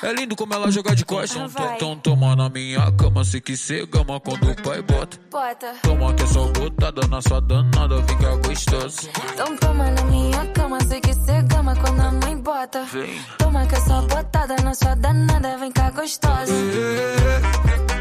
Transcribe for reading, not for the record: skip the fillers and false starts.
É lindo como ela joga de costas. Então toma na minha cama, sei que cê gama quando o pai bota. Toma que é só botada na sua danada, vem cá gostosa. Então toma na minha cama, sei que cê gama quando a mãe bota. Vem. Toma que é só botada na sua danada, vem cá gostosa.